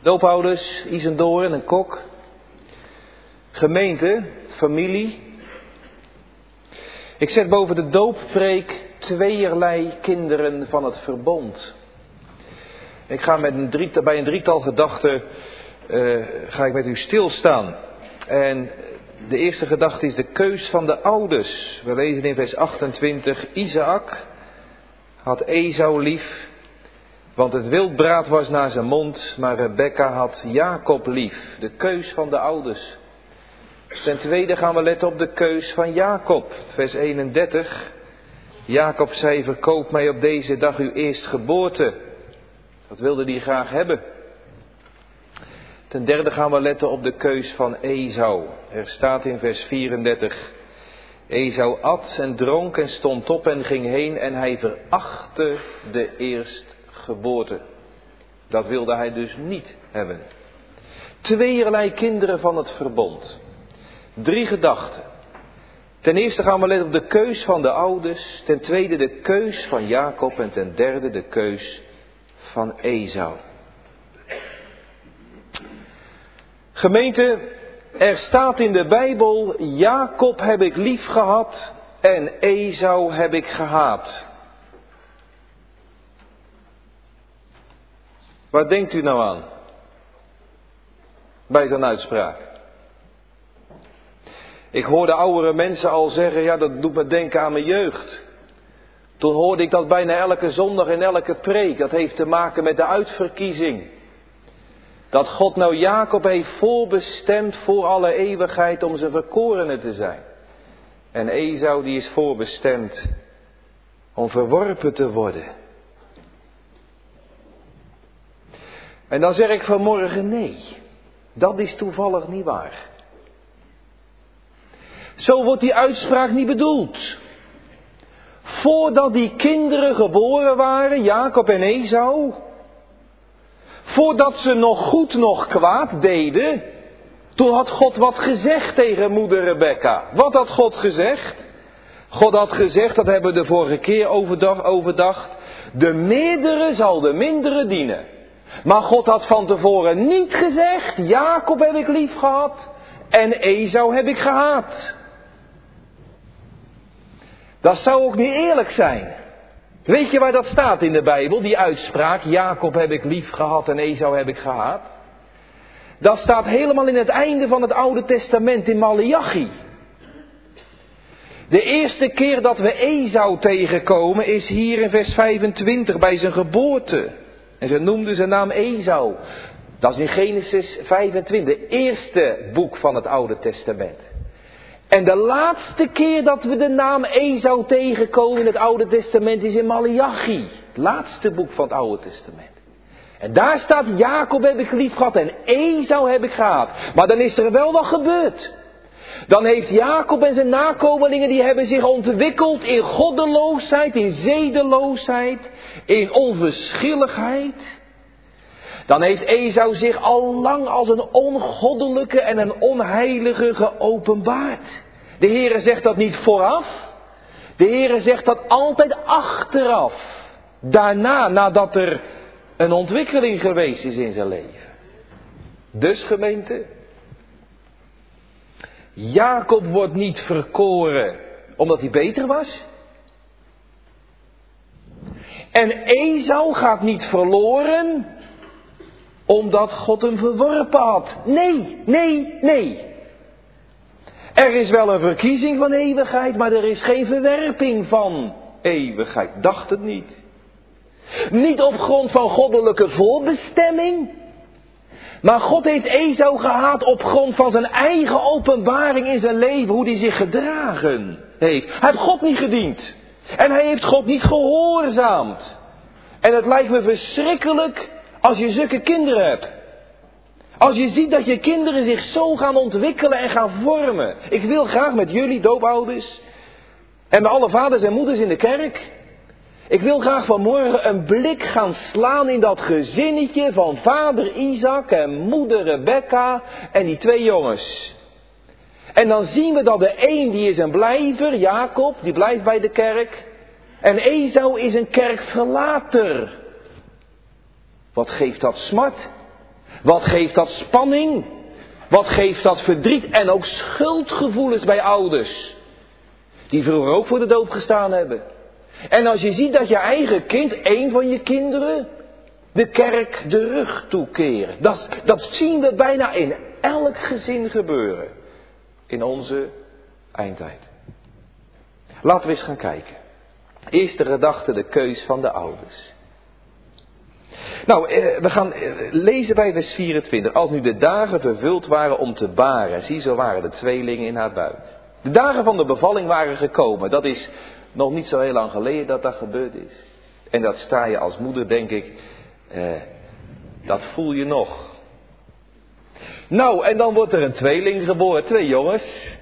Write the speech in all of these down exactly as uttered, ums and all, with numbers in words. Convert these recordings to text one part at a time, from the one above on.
Doopouders, Isendoorn en Kok. Gemeente, familie. Ik zet boven de dooppreek tweeërlei kinderen van het verbond. Ik ga met een drietal, bij een drietal gedachten uh, ga ik met u stilstaan. En de eerste gedachte is de keus van de ouders. We lezen in vers achtentwintig. Isaac had Esau lief, want het wildbraad was naar zijn mond, maar Rebekka had Jacob lief. De keus van de ouders. Ten tweede gaan we letten op de keus van Jacob. Vers eenendertig. Jacob zei, verkoop mij op deze dag uw eerstgeboorte. Dat wilde hij graag hebben. Ten derde gaan we letten op de keus van Esau. Er staat in vers vierendertig. Esau at en dronk en stond op en ging heen en hij verachtte de eerstgeboorte. Dat wilde hij dus niet hebben. Tweeërlei kinderen van het verbond. Drie gedachten. Ten eerste gaan we letten op de keus van de ouders. Ten tweede de keus van Jacob. En ten derde de keus van Esau. Gemeente, er staat in de Bijbel, Jacob heb ik lief gehad en Esau heb ik gehaat. Waar denkt u nou aan? Bij zo'n uitspraak. Ik hoorde oudere mensen al zeggen, ja, dat doet me denken aan mijn jeugd. Toen hoorde ik dat bijna elke zondag in elke preek. Dat heeft te maken met de uitverkiezing. Dat God nou Jacob heeft voorbestemd voor alle eeuwigheid om zijn verkorene te zijn. En Esau die is voorbestemd om verworpen te worden. En dan zeg ik vanmorgen nee, dat is toevallig niet waar. Zo wordt die uitspraak niet bedoeld. Voordat die kinderen geboren waren, Jacob en Esau, voordat ze nog goed nog kwaad deden, toen had God wat gezegd tegen moeder Rebekka. Wat had God gezegd? God had gezegd, dat hebben we de vorige keer overdacht, de meerdere zal de mindere dienen. Maar God had van tevoren niet gezegd, Jacob heb ik lief gehad en Esau heb ik gehaat. Dat zou ook niet eerlijk zijn. Weet je waar dat staat in de Bijbel, die uitspraak, Jacob heb ik lief gehad en Esau heb ik gehaat? Dat staat helemaal in het einde van het Oude Testament in Maleachi. De eerste keer dat we Esau tegenkomen is hier in vers vijfentwintig bij zijn geboorte. En ze noemden zijn naam Esau. Dat is in Genesis vijfentwintig, het eerste boek van het Oude Testament. En de laatste keer dat we de naam Esau tegenkomen in het Oude Testament is in Maleachi. Het laatste boek van het Oude Testament. En daar staat Jacob heb ik lief gehad en Esau heb ik gehaat. Maar dan is er wel wat gebeurd. Dan heeft Jacob en zijn nakomelingen, die hebben zich ontwikkeld in goddeloosheid, in zedeloosheid, in onverschilligheid. Dan heeft Esau zich al lang als een ongoddelijke en een onheilige geopenbaard. De Heere zegt dat niet vooraf. De Heere zegt dat altijd achteraf. Daarna, nadat er een ontwikkeling geweest is in zijn leven. Dus gemeente, Jacob wordt niet verkoren omdat hij beter was. En Esau gaat niet verloren omdat God hem verworpen had. Nee, nee, nee. Er is wel een verkiezing van eeuwigheid, maar er is geen verwerping van eeuwigheid. Dacht het niet. Niet op grond van goddelijke voorbestemming. Maar God heeft Esau gehaat op grond van zijn eigen openbaring in zijn leven. Hoe hij zich gedragen heeft. Hij heeft God niet gediend. En hij heeft God niet gehoorzaamd. En het lijkt me verschrikkelijk als je zulke kinderen hebt. Als je ziet dat je kinderen zich zo gaan ontwikkelen en gaan vormen. Ik wil graag met jullie doopouders en met alle vaders en moeders in de kerk. Ik wil graag vanmorgen een blik gaan slaan in dat gezinnetje van vader Isaac en moeder Rebekka en die twee jongens. En dan zien we dat de een die is een blijver, Jacob, die blijft bij de kerk. En Esau is een kerkverlater. Wat geeft dat smart? Wat geeft dat spanning? Wat geeft dat verdriet? En ook schuldgevoelens bij ouders. Die vroeger ook voor de doop gestaan hebben. En als je ziet dat je eigen kind, één van je kinderen, de kerk de rug toekeren. Dat, dat zien we bijna in elk gezin gebeuren. In onze eindtijd. Laten we eens gaan kijken. Eerste gedachte, de keus van de ouders. Nou, we gaan lezen bij vers vierentwintig. Als nu de dagen vervuld waren om te baren. Zie, zo waren de tweelingen in haar buik. De dagen van de bevalling waren gekomen. Dat is nog niet zo heel lang geleden dat dat gebeurd is. En dat sta je als moeder, denk ik, eh, dat voel je nog. Nou, en dan wordt er een tweeling geboren, twee jongens.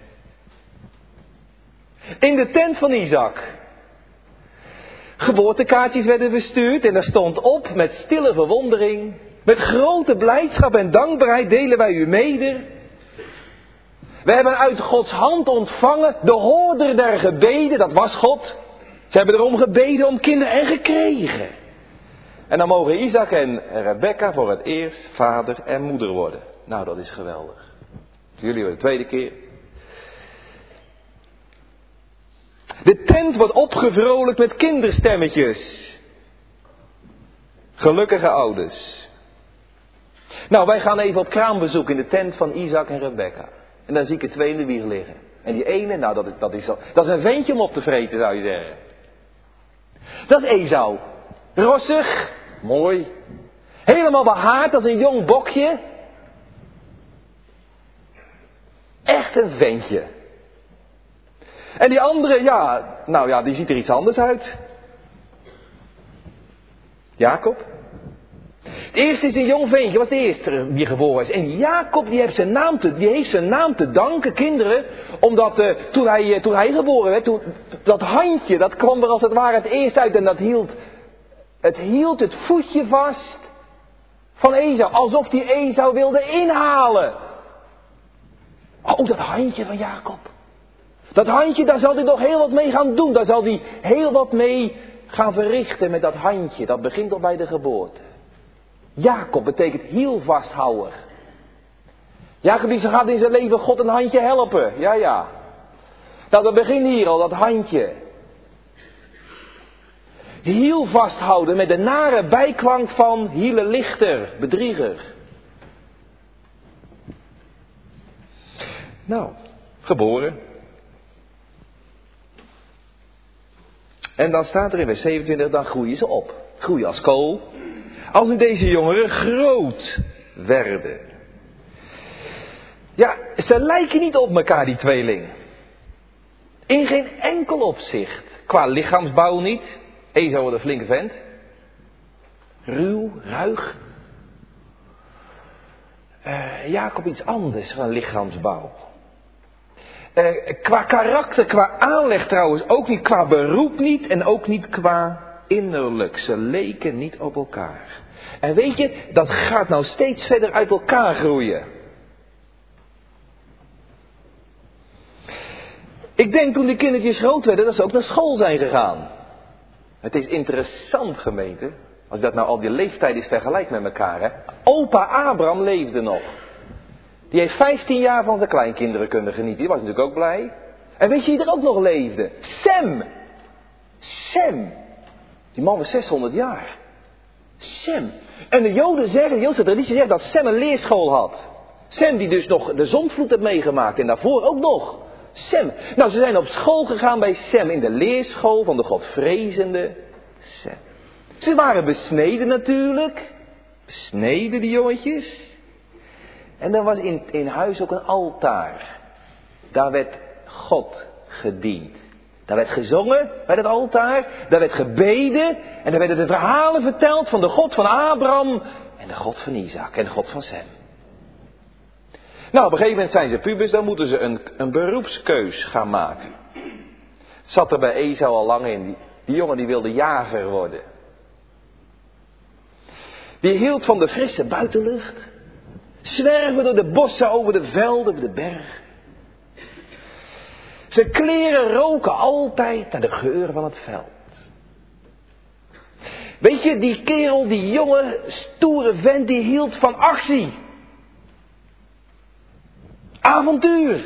In de tent van Isaac. Geboortekaartjes werden verstuurd en daar stond op met stille verwondering. Met grote blijdschap en dankbaarheid delen wij u mede. We hebben uit Gods hand ontvangen de hoorder der gebeden, dat was God. Ze hebben erom gebeden om kinderen en gekregen. En dan mogen Isaac en Rebecca voor het eerst vader en moeder worden. Nou, dat is geweldig. Jullie voor de tweede keer. De tent wordt opgevrolijkt met kinderstemmetjes. Gelukkige ouders. Nou, wij gaan even op kraambezoek in de tent van Isaac en Rebecca. En dan zie ik er twee in de wieg liggen. En die ene, nou dat is, dat is, dat is een ventje om op te vreten, zou je zeggen. Dat is Esau. Rossig, mooi. Helemaal behaard als een jong bokje. Echt een ventje. En die andere, ja, nou ja, die ziet er iets anders uit. Jacob. Het eerste is een jong ventje, was de eerste die geboren is. En Jacob die heeft zijn naam te, die heeft zijn naam te danken, kinderen. Omdat uh, toen, hij, uh, toen hij geboren werd, toen, dat handje, dat kwam er als het ware het eerst uit. En dat hield, het hield het voetje vast van Esau. Alsof die Esau wilde inhalen. Oh, dat handje van Jacob. Dat handje, daar zal hij nog heel wat mee gaan doen. Daar zal hij heel wat mee gaan verrichten met dat handje. Dat begint al bij de geboorte. Jacob betekent hielvasthouwer. Jacob die gaat in zijn leven God een handje helpen. Ja, ja. Nou, dat begint hier al, dat handje. Hiel vasthouden met de nare bijklank van hielelichter, bedrieger. Nou, geboren. En dan staat er in vers zevenentwintig, dan groeien ze op. Groeien als kool. Als nu deze jongeren groot werden. Ja, ze lijken niet op elkaar, die tweeling. In geen enkel opzicht. Qua lichaamsbouw niet. Esau wordt een flinke vent. Ruw, ruig. Uh, Jacob iets anders van lichaamsbouw. Uh, qua karakter, qua aanleg trouwens ook niet. Qua beroep niet en ook niet qua innerlijk. Ze leken niet op elkaar. En weet je, dat gaat nou steeds verder uit elkaar groeien. Ik denk toen die kindertjes groot werden, dat ze ook naar school zijn gegaan. Het is interessant, gemeente, als je dat nou al die leeftijden is vergelijkt met elkaar. Hè? Opa Abraham leefde nog. Die heeft vijftien jaar van zijn kleinkinderen kunnen genieten. Die was natuurlijk ook blij. En weet je wie er ook nog leefde? Sem. Sem. Die man was zeshonderd jaar. Sem. En de Joden zeggen, de Joodse traditie zegt dat Sem een leerschool had. Sem die dus nog de zondvloed heeft meegemaakt en daarvoor ook nog. Sem. Nou, ze zijn op school gegaan bij Sem in de leerschool van de godvrezende Sem. Ze waren besneden natuurlijk. Besneden die jongetjes. En er was in, in huis ook een altaar. Daar werd God gediend. Daar werd gezongen bij het altaar. Daar werd gebeden. En daar werden de verhalen verteld van de God van Abraham. En de God van Isaac. En de God van Sem. Nou, op een gegeven moment zijn ze pubers. Dan moeten ze een, een beroepskeus gaan maken. Zat er bij Esau al lang in. Die, die jongen die wilde jager worden. Die hield van de frisse buitenlucht. Zwerven door de bossen, over de velden, over de bergen. Zijn kleren roken altijd naar de geur van het veld. Weet je, die kerel, die jonge, stoere vent, die hield van actie. Avontuur.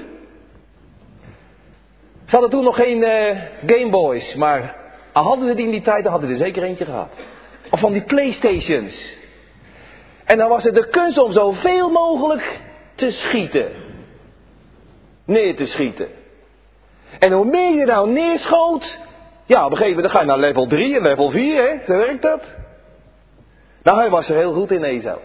Ze hadden toen nog geen uh, Gameboys, maar al hadden ze die in die tijd, dan hadden ze er zeker eentje gehad. Of van die Playstations. En dan was het de kunst om zoveel mogelijk te schieten. Neer te schieten. En hoe meer je nou neerschoot, ja, op een gegeven moment ga je naar level drie en level vier, hè? Zo werkt dat. Nou, hij was er heel goed in, Esau.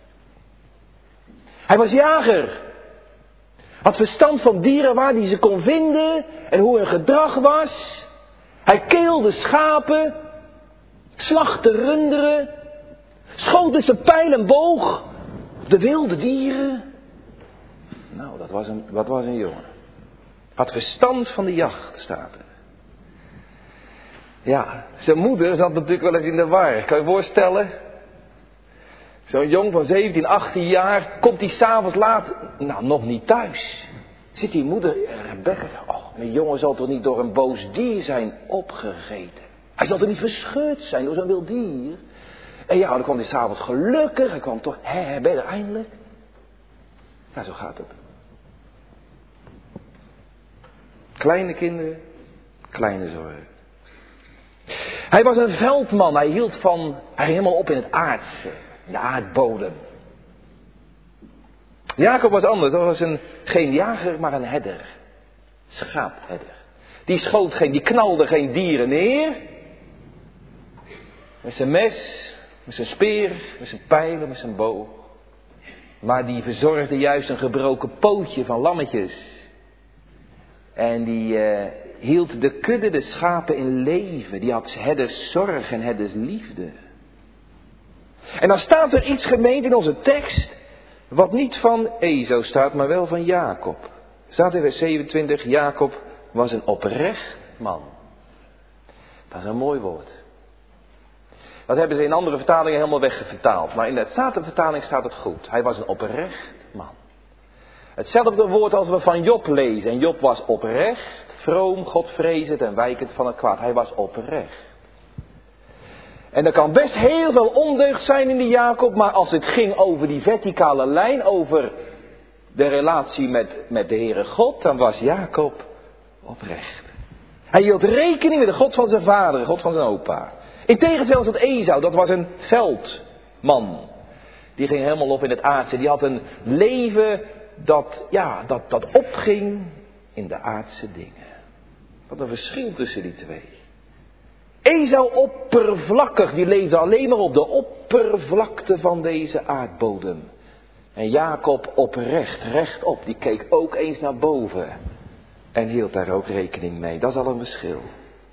Hij was jager. Had verstand van dieren waar hij ze kon vinden en hoe hun gedrag was. Hij keelde schapen, slachtte runderen, schoot met zijn pijl en boog op de wilde dieren. Nou, dat was een, dat was een jongen. Had verstand van de jacht, staat er. Ja, zijn moeder zat natuurlijk wel eens in de war. Kan je je voorstellen? Zo'n jong van zeventien, achttien jaar, komt hij s'avonds laat, nou nog niet thuis. Zit die moeder, Rebecca, oh, mijn jongen zal toch niet door een boos dier zijn opgegeten. Hij zal toch niet verscheurd zijn door zo'n wild dier. En ja, dan kwam hij s'avonds gelukkig, hij kwam toch, hè, ben je er eindelijk? Ja, zo gaat het. Kleine kinderen, kleine zorgen. Hij was een veldman, hij hield van, hij ging helemaal op in het aardse, de aardbodem. Jacob was anders, dat was een, geen jager, maar een herder. Schaapherder. Die schoot geen, die knalde geen dieren neer. Met zijn mes, met zijn speer, met zijn pijlen, met zijn boog. Maar die verzorgde juist een gebroken pootje van lammetjes. En die uh, hield de kudde, de schapen in leven. Die had herders zorg en herders liefde. En dan staat er iets gemeend in onze tekst. Wat niet van Esau staat, maar wel van Jacob. Staat in vers zevenentwintig, Jacob was een oprecht man. Dat is een mooi woord. Dat hebben ze in andere vertalingen helemaal weggevertaald. Maar in de Statenvertaling staat het goed. Hij was een oprecht man. Hetzelfde woord als we van Job lezen. En Job was oprecht, vroom, godvrezend en wijkend van het kwaad. Hij was oprecht. En er kan best heel veel ondeugd zijn in die Jacob. Maar als het ging over die verticale lijn, over de relatie met, met de Heere God, dan was Jacob oprecht. Hij hield rekening met de God van zijn vader, de God van zijn opa. In tegenstelling tot Esau, dat was een veldman. Die ging helemaal op in het aardse. Die had een leven dat, ja, dat, dat opging in de aardse dingen. Wat een verschil tussen die twee. Esau oppervlakkig, die leefde alleen maar op de oppervlakte van deze aardbodem. En Jacob oprecht, rechtop, die keek ook eens naar boven. En hield daar ook rekening mee. Dat is al een verschil.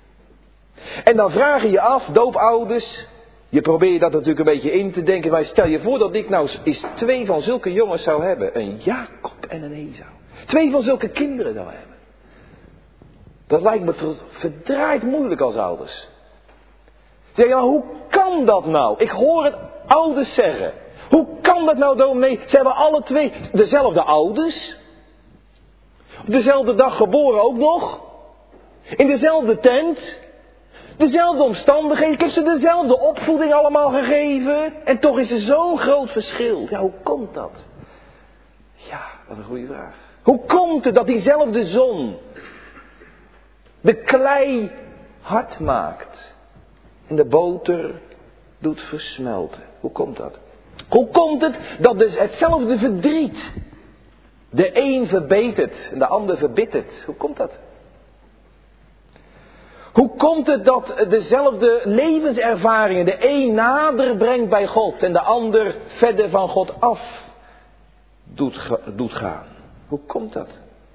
En dan vraag je je af, doopouders, je probeert dat natuurlijk een beetje in te denken. Maar stel je voor dat ik nou eens twee van zulke jongens zou hebben. Een Jacob en een Esau. Twee van zulke kinderen zou hebben. Dat lijkt me toch verdraaid moeilijk als ouders. Zeg je, maar hoe kan dat nou? Ik hoor het ouders zeggen. Hoe kan dat nou, dominee? Ze hebben alle twee dezelfde ouders. Op dezelfde dag geboren ook nog. In dezelfde tent. Dezelfde omstandigheden. Ik heb ze dezelfde opvoeding allemaal gegeven. En toch is er zo'n groot verschil. Ja, hoe komt dat? Ja, wat een goede vraag. Hoe komt het dat diezelfde zon de klei hard maakt en de boter doet versmelten? Hoe komt dat? Hoe komt het dat dus hetzelfde verdriet de een verbetert en de ander verbittert? Hoe komt dat? Hoe komt het dat dezelfde levenservaringen de een nader brengt bij God en de ander verder van God af doet, doet gaan? Hoe komt dat?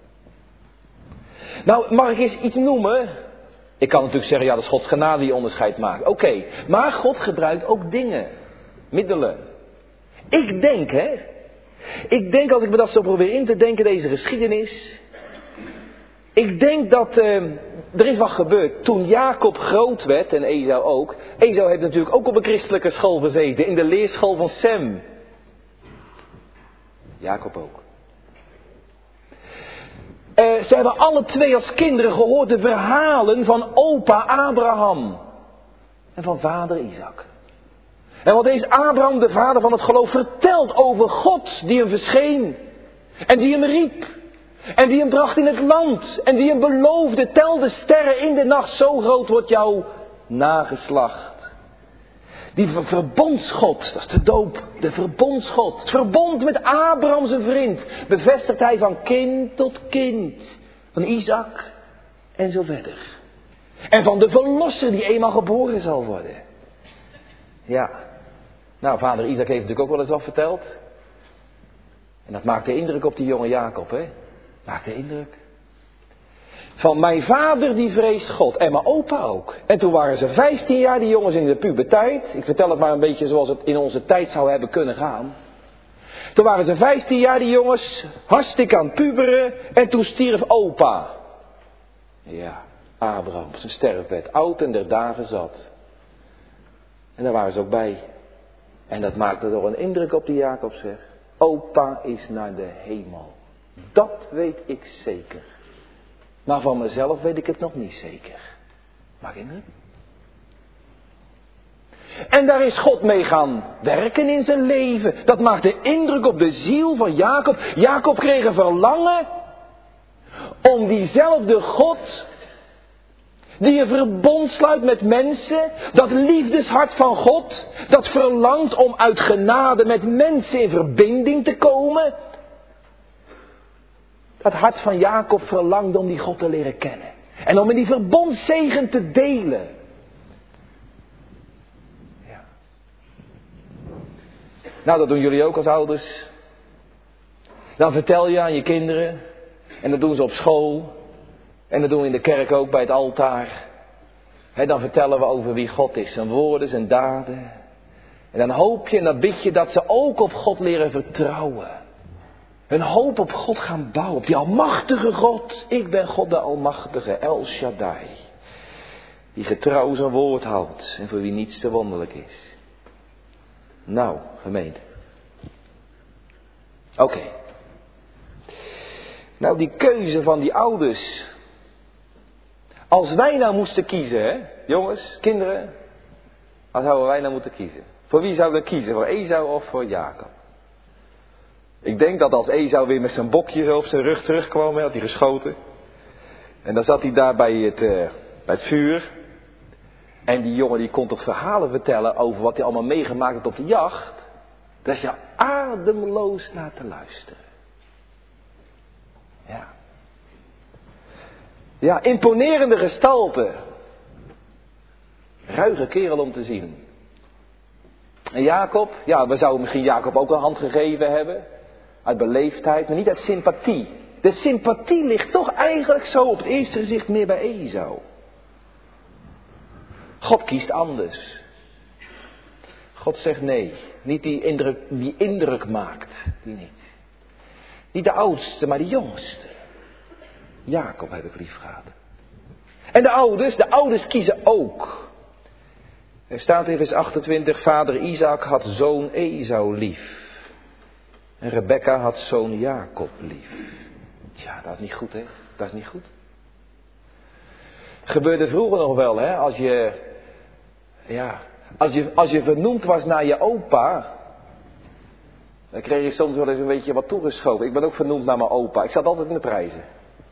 Nou, mag ik eens iets noemen? Ik kan natuurlijk zeggen, ja, dat is Gods genade die onderscheid maakt. Oké, okay, maar God gebruikt ook dingen, middelen. Ik denk, hè. Ik denk, als ik me dat zo probeer in te denken, deze geschiedenis. Ik denk dat uh, er is wat gebeurd. Toen Jacob groot werd, en Esau ook. Esau heeft natuurlijk ook op een christelijke school gezeten. In de leerschool van Sem. Jacob ook. Uh, ze hebben alle twee als kinderen gehoord de verhalen van opa Abraham. En van vader Isaac. En wat heeft Abraham, de vader van het geloof, verteld over God die hem verscheen. En die hem riep. En die hem bracht in het land. En die hem beloofde, tel de sterren in de nacht, zo groot wordt jouw nageslacht. Die verbondsgod, dat is de doop, de verbondsgod. Het verbond met Abraham zijn vriend, bevestigt hij van kind tot kind. Van Isaac en zo verder. En van de verlosser die eenmaal geboren zal worden. Ja, nou vader Isaac heeft natuurlijk ook wel eens wat verteld. En dat maakte indruk op die jonge Jacob, hè. Maakte indruk. Van mijn vader die vreest God. En mijn opa ook. En toen waren ze vijftien jaar, die jongens in de puberteit. Ik vertel het maar een beetje zoals het in onze tijd zou hebben kunnen gaan. Toen waren ze vijftien jaar, die jongens. Hartstikke aan het puberen. En toen stierf opa. Ja, Abraham op zijn sterfbed. Oud en der dagen zat. En daar waren ze ook bij. En dat maakte toch een indruk op die Jacob, zeg. Opa is naar de hemel. Dat weet ik zeker. Maar van mezelf weet ik het nog niet zeker. Maak indruk? En daar is God mee gaan werken in zijn leven. Dat maakte indruk op de ziel van Jacob. Jacob kreeg een verlangen om diezelfde God, die een verbond sluit met mensen, dat liefdeshart van God, dat verlangt om uit genade met mensen in verbinding te komen. Dat hart van Jacob verlangt om die God te leren kennen. En om in die verbondszegen te delen. Ja. Nou, dat doen jullie ook als ouders. Dan vertel je aan je kinderen. En dat doen ze op school. En dat doen we in de kerk ook bij het altaar. He, dan vertellen we over wie God is. Zijn woorden, zijn daden. En dan hoop je en dan bid je dat ze ook op God leren vertrouwen. Hun hoop op God gaan bouwen. Op die almachtige God. Ik ben God de almachtige. El Shaddai. Die getrouw zijn woord houdt. En voor wie niets te wonderlijk is. Nou, gemeente. Oké. Okay. Nou, die keuze van die ouders. Als wij nou moesten kiezen, hè. Jongens, kinderen. Wat zouden wij nou moeten kiezen? Voor wie zouden we kiezen? Voor Esau of voor Jacob? Ik denk dat als Esau weer met zijn bokje zo op zijn rug terugkwam, had hij geschoten. En dan zat hij daar bij het, uh, bij het vuur. En die jongen die kon toch verhalen vertellen over wat hij allemaal meegemaakt had op de jacht. Daar is je ademloos naar te luisteren. Ja. Ja, imponerende gestalte. Ruige kerel om te zien. En Jacob, ja, we zouden misschien Jacob ook een hand gegeven hebben. Uit beleefdheid, maar niet uit sympathie. De sympathie ligt toch eigenlijk zo op het eerste gezicht meer bij Esau. God kiest anders. God zegt nee. Niet die indruk, die indruk maakt. Die niet. Niet de oudste, maar de jongste. Jacob heb ik lief gehad. En de ouders, de ouders kiezen ook. Er staat in vers achtentwintig, vader Isaac had zoon Esau lief. En Rebekka had zoon Jacob lief. Tja, dat is niet goed, hè? Dat is niet goed. Gebeurde vroeger nog wel, hè? Als je, ja, als je, als je vernoemd was naar je opa, dan kreeg je soms wel eens een beetje wat toegeschoven. Ik ben ook vernoemd naar mijn opa. Ik zat altijd in de prijzen.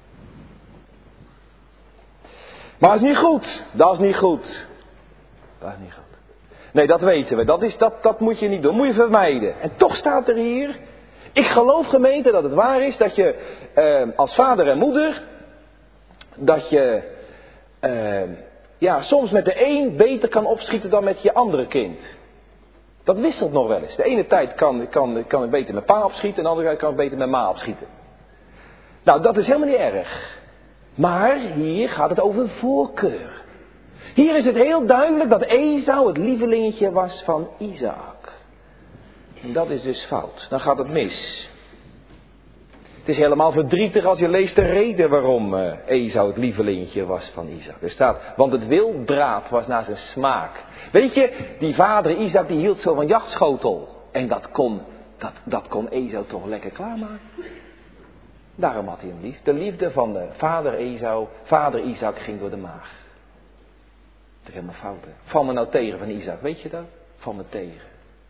Maar dat is niet goed. Dat is niet goed. Dat is niet goed. Nee, dat weten we. Dat, is, dat, dat moet je niet doen. Moet je vermijden. En toch staat er hier. Ik geloof, gemeente, dat het waar is dat je eh, als vader en moeder, dat je eh, ja, soms met de een beter kan opschieten dan met je andere kind. Dat wisselt nog wel eens. De ene tijd kan, kan, kan ik beter met pa opschieten en de andere tijd kan ik beter met ma opschieten. Nou, dat is helemaal niet erg. Maar hier gaat het over voorkeur. Hier is het heel duidelijk dat Esau het lievelingetje was van Isaac. En dat is dus fout. Dan gaat het mis. Het is helemaal verdrietig als je leest de reden waarom uh, Esau het lievelingetje was van Isaac. Er staat, want het wildbraad was naar zijn smaak. Weet je, die vader Isaac die hield zo van jachtschotel. En dat kon, dat, dat kon Esau toch lekker klaarmaken. Daarom had hij hem lief. De liefde van de vader Esau, vader Isaac ging door de maag. Dat is helemaal fout, hè? Val me nou tegen van Isaac, weet je dat? van me tegen.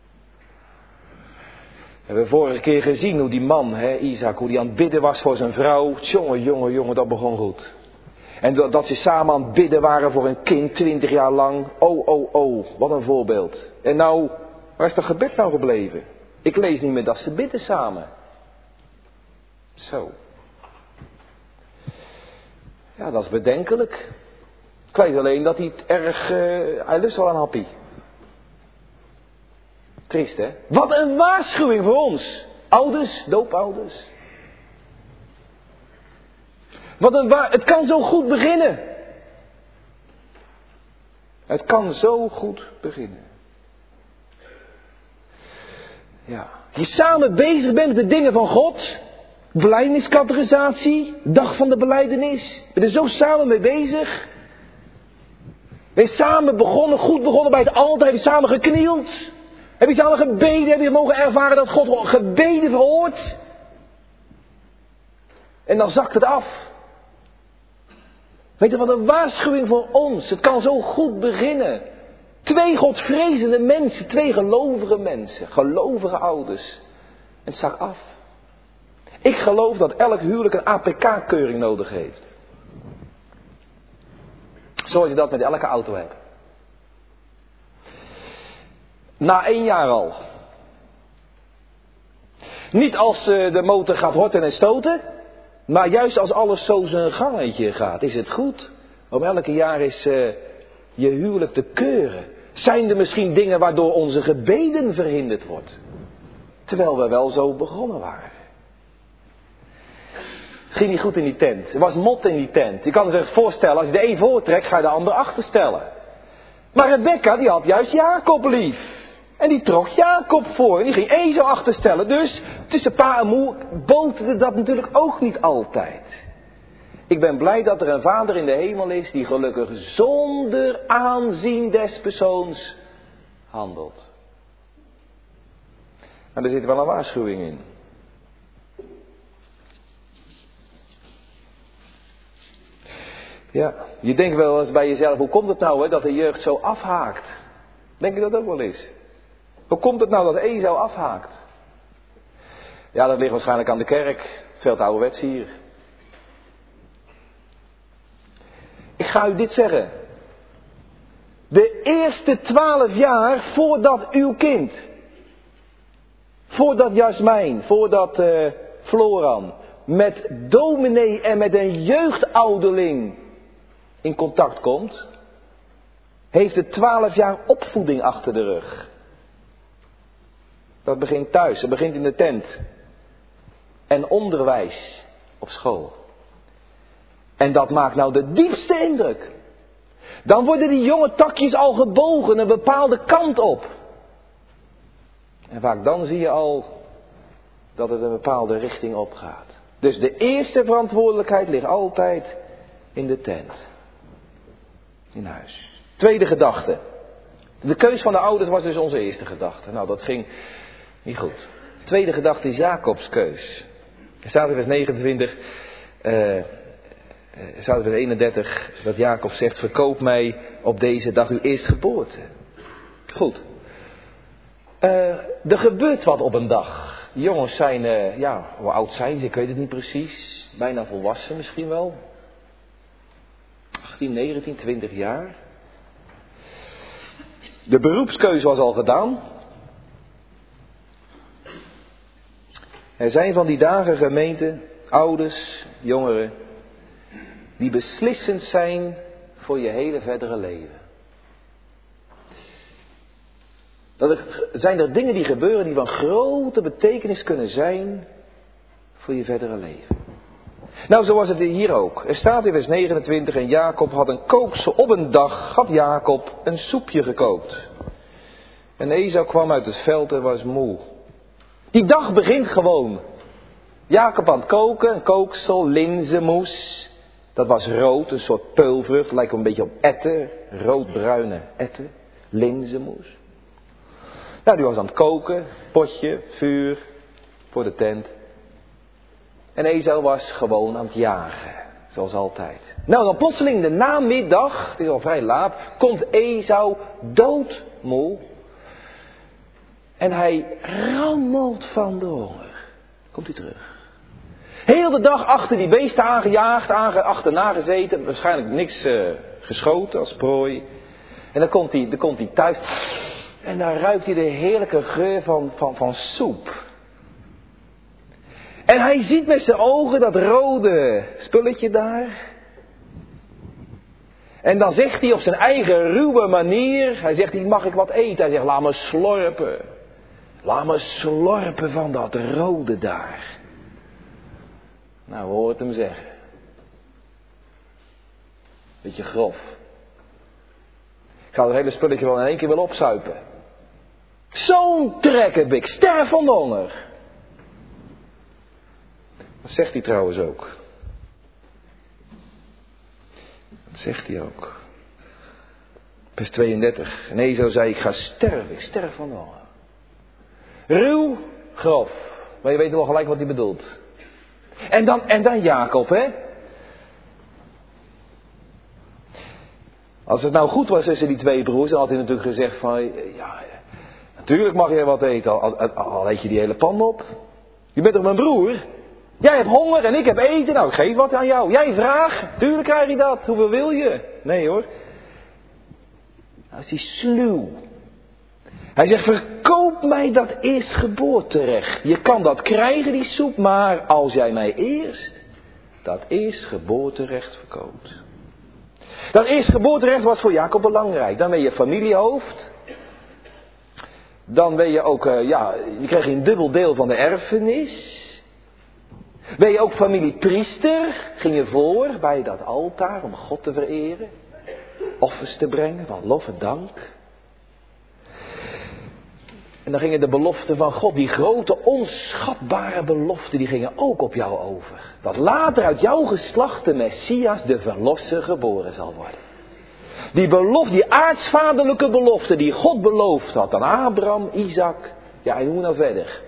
We hebben vorige keer gezien hoe die man, hè, Isaac, hoe die aan het bidden was voor zijn vrouw. Jongen, jongen, jongen, dat begon goed. En dat, dat ze samen aan het bidden waren voor een kind, twintig jaar lang. Oh, oh, oh, wat een voorbeeld. En nou, waar is dat gebed nou gebleven? Ik lees niet meer dat ze bidden samen. Zo. Ja, dat is bedenkelijk. Ik lees alleen dat hij het erg, uh, hij lust wel een happy. Triest, hè? Wat een waarschuwing voor ons. Ouders, doopouders. Wat een wa- het kan zo goed beginnen. Het kan zo goed beginnen. Ja. Je samen bezig bent met de dingen van God. Belijdeniscategorisatie. Dag van de belijdenis. Ben je er zo samen mee bezig. Ben je samen begonnen, goed begonnen bij het altaar. Heb je samen geknield. Heb je samen gebeden. Heb je mogen ervaren dat God gebeden verhoort. En dan zakt het af. Weet je wat een waarschuwing voor ons. Het kan zo goed beginnen. Twee godvrezende mensen. Twee gelovige mensen. Gelovige ouders. En het zakt af. Ik geloof dat elk huwelijk een A P K-keuring nodig heeft. Zoals je dat met elke auto hebt. Na één jaar al. Niet als uh, de motor gaat horten en stoten. Maar juist als alles zo zijn gangetje gaat, is het goed om elke jaar eens uh, je huwelijk te keuren. Zijn er misschien dingen waardoor onze gebeden verhinderd wordt? Terwijl we wel zo begonnen waren. Het ging niet goed in die tent. Er was mot in die tent. Je kan zich voorstellen, als je de een voortrekt, ga je de ander achterstellen. Maar Rebecca, die had juist Jacob lief. En die trok Jacob voor. En die ging Esau achterstellen. Dus tussen pa en moe boterde dat natuurlijk ook niet altijd. Ik ben blij dat er een vader in de hemel is die gelukkig zonder aanzien des persoons handelt. Maar er zit wel een waarschuwing in. Ja, je denkt wel eens bij jezelf, hoe komt het nou hè, dat de jeugd zo afhaakt? Denk je dat ook wel eens? Hoe komt het nou dat Esau afhaakt? Ja, dat ligt waarschijnlijk aan de kerk. Veel te ouderwets hier. Ik ga u dit zeggen. De eerste twaalf jaar voordat uw kind, voordat Jasmijn, voordat uh, Floran met dominee en met een jeugdouderling in contact komt, heeft het twaalf jaar opvoeding achter de rug. Dat begint thuis, dat begint in de tent. En onderwijs op school. En dat maakt nou de diepste indruk. Dan worden die jonge takjes al gebogen een bepaalde kant op. En vaak dan zie je al dat het een bepaalde richting opgaat. Dus de eerste verantwoordelijkheid ligt altijd in de tent. In huis. Tweede gedachte. De keus van de ouders was dus onze eerste gedachte. Nou, dat ging niet goed. Tweede gedachte is Jacobs keus. Er staat in vers negenentwintig, uh, er staat in vers eenendertig, dat Jacob zegt, verkoop mij op deze dag uw eerstgeboorte. Goed. Uh, er gebeurt wat op een dag. Die jongens zijn, uh, ja, hoe oud zijn ze? Ik weet het niet precies. Bijna volwassen misschien wel. achttien, negentien, twintig jaar. De beroepskeuze was al gedaan. Er zijn van die dagen gemeenten, ouders, jongeren, die beslissend zijn voor je hele verdere leven. Dat er, zijn er dingen die gebeuren die van grote betekenis kunnen zijn voor je verdere leven. Nou, zo was het hier ook. Er staat in vers negenentwintig, en Jacob had een kooksel. Op een dag had Jacob een soepje gekookt. En Esau kwam uit het veld en was moe. Die dag begint gewoon. Jacob aan het koken, een kooksel, linzenmoes. Dat was rood, een soort peulvrucht, lijkt een beetje op etten. Roodbruine etten, linzenmoes. Nou, die was aan het koken, potje, vuur, voor de tent. En Esau was gewoon aan het jagen, zoals altijd. Nou, dan plotseling de namiddag, het is al vrij laat, komt Esau doodmoe En hij rammelt van de honger. Komt hij terug. Heel de dag achter die beesten aangejaagd, aange, achterna gezeten. Waarschijnlijk niks uh, geschoten als prooi. En dan komt hij, dan komt hij thuis. En dan ruikt hij de heerlijke geur van, van, van soep. En hij ziet met zijn ogen dat rode spulletje daar. En dan zegt hij op zijn eigen ruwe manier. Hij zegt, mag ik wat eten? Hij zegt, laat me slorpen. Laat me slorpen van dat rode daar. Nou, we horen het hem zeggen. Beetje grof. Ik ga het hele spulletje wel in één keer willen opzuipen. Zo'n trek heb ik. Sterf van de honger. Dat zegt hij trouwens ook. Dat zegt hij ook. Vers tweeëndertig. En Esau zei, ik ga sterven. Ik sterf van de honger. Ruw, grof. Maar je weet wel gelijk wat hij bedoelt. En dan, en dan Jacob, hè. Als het nou goed was tussen die twee broers, dan had hij natuurlijk gezegd van, ja, natuurlijk mag je wat eten, al, al, al eet je die hele pan op. Je bent toch mijn broer? Jij hebt honger en ik heb eten, nou ik geef wat aan jou. Jij vraagt, tuurlijk krijg je dat, hoeveel wil je? Nee hoor. Nou is hij sluw. Hij zegt, verkoop mij dat eerstgeboorterecht. Je kan dat krijgen, die soep, maar als jij mij eerst dat eerstgeboorterecht verkoopt. Dat eerstgeboorterecht was voor Jacob belangrijk. Dan ben je familiehoofd. Dan ben je ook, uh, ja, je krijgt een dubbel deel van de erfenis. Ben je ook familiepriester, ging je voor bij dat altaar om God te vereren. Offers te brengen van lof en dank. En dan gingen de beloften van God, die grote onschatbare beloften, die gingen ook op jou over. Dat later uit jouw geslacht de Messias, de Verlosser, geboren zal worden. Die belofte, die aartsvaderlijke belofte die God beloofd had aan Abraham, Isaac, ja en hoe nou verder.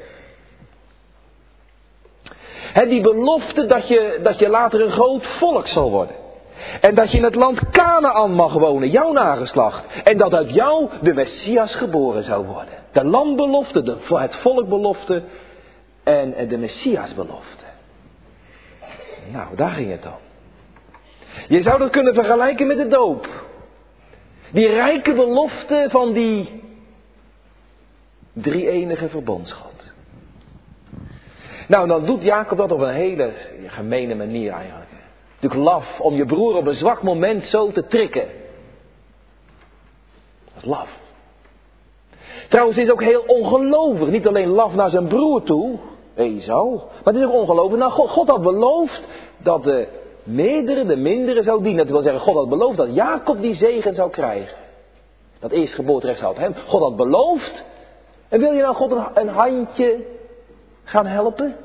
He, die belofte dat je, dat je later een groot volk zal worden. En dat je in het land Kanaan mag wonen, jouw nageslacht. En dat uit jou de Messias geboren zou worden. De landbelofte, de, het volkbelofte en de Messiasbelofte. Nou, daar ging het dan. Je zou dat kunnen vergelijken met de doop. Die rijke belofte van die drie-enige verbondsgod. Nou, dan doet Jacob dat op een hele gemene manier eigenlijk. Natuurlijk laf om je broer op een zwak moment zo te trikken. Dat is laf. Trouwens, het is ook heel ongelovig. Niet alleen laf naar zijn broer toe, Esau, maar het is ook ongelovig. Nou, God, God had beloofd dat de meerdere de mindere zou dienen. Dat wil zeggen, God had beloofd dat Jacob die zegen zou krijgen. Dat eerstgeboorterecht zou op hem. God had beloofd. En wil je nou God een, een handje gaan helpen?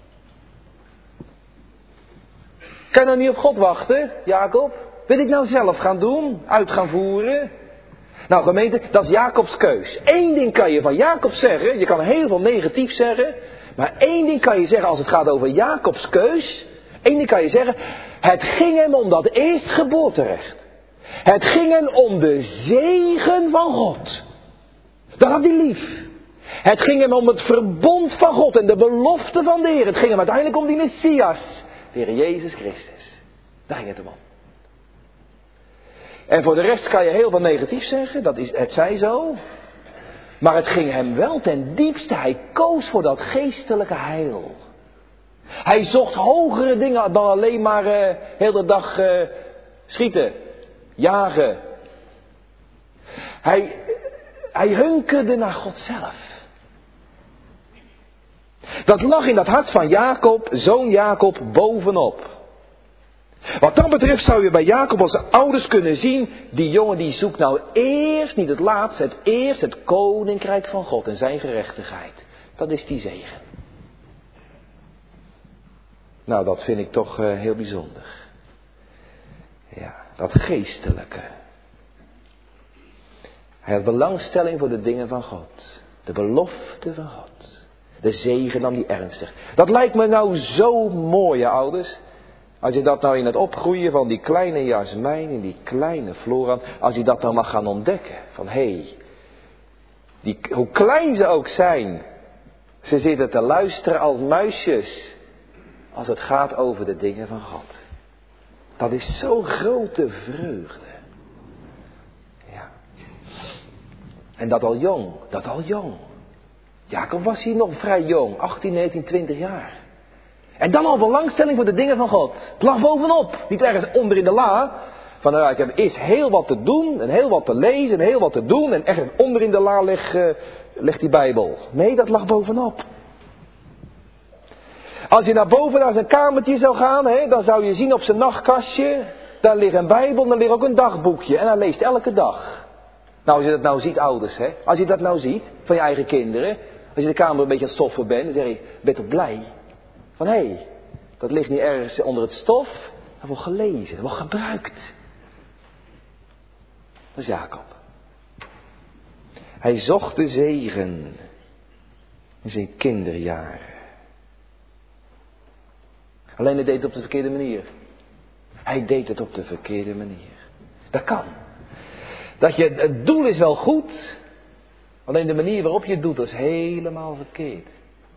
Kan je nou niet op God wachten, Jacob? Wil ik nou zelf gaan doen? Uit gaan voeren? Nou gemeente, dat is Jacobs keus. Eén ding kan je van Jacob zeggen. Je kan heel veel negatief zeggen. Maar één ding kan je zeggen als het gaat over Jacobs keus. Eén ding kan je zeggen. Het ging hem om dat eerstgeboorterecht. Het ging hem om de zegen van God. Dat had hij lief. Het ging hem om het verbond van God en de belofte van de Heer. Het ging hem uiteindelijk om die Messias. De Heer Jezus Christus. Daar ging het hem om. En voor de rest kan je heel veel negatief zeggen. Dat is, het zij zo. Maar het ging hem wel ten diepste. Hij koos voor dat geestelijke heil. Hij zocht hogere dingen dan alleen maar uh, heel de dag uh, schieten. Jagen. Hij, hij hunkerde naar God zelf. Dat lag in dat hart van Jacob, zoon Jacob, bovenop. Wat dat betreft zou je bij Jacob als ouders kunnen zien, die jongen die zoekt nou eerst, niet het laatste, het eerst het koninkrijk van God en zijn gerechtigheid. Dat is die zegen. Nou, dat vind ik toch uh, heel bijzonder. Ja, dat geestelijke. Hij had belangstelling voor de dingen van God. De belofte van God. De zegen nam die ernstig. Dat lijkt me nou zo mooi, hè, ouders. Als je dat nou in het opgroeien van die kleine jasmijn, in die kleine Florian, als je dat nou mag gaan ontdekken. Van hé, hey, Die, hoe klein ze ook zijn. Ze zitten te luisteren als muisjes. Als het gaat over de dingen van God. Dat is zo'n grote vreugde. Ja. En dat al jong. Dat al jong. Jacob was hier nog vrij jong. achttien, negentien, twintig jaar. En dan al belangstelling voor de dingen van God. Het lag bovenop. Niet ergens onder in de la. Van nou, ik heb eerst heel wat te doen. En heel wat te lezen. En heel wat te doen. En ergens onder in de la ligt, uh, ligt die Bijbel. Nee, dat lag bovenop. Als je naar boven naar zijn kamertje zou gaan. Hè, dan zou je zien op zijn nachtkastje. Daar ligt een Bijbel. En daar ligt ook een dagboekje. En hij leest elke dag. Nou, als je dat nou ziet, ouders. Hè, als je dat nou ziet. Van je eigen kinderen. Als je de kamer een beetje aan het stoffen bent. Dan zeg je, ben je toch blij? Van hé, hey, dat ligt niet ergens onder het stof. Dat wordt gelezen, dat wordt gebruikt. Dat is Jacob. Hij zocht de zegen in zijn kinderjaren. Alleen hij deed het op de verkeerde manier. Hij deed het op de verkeerde manier. Dat kan. Dat je, het doel is wel goed. Alleen de manier waarop je het doet, dat is helemaal verkeerd.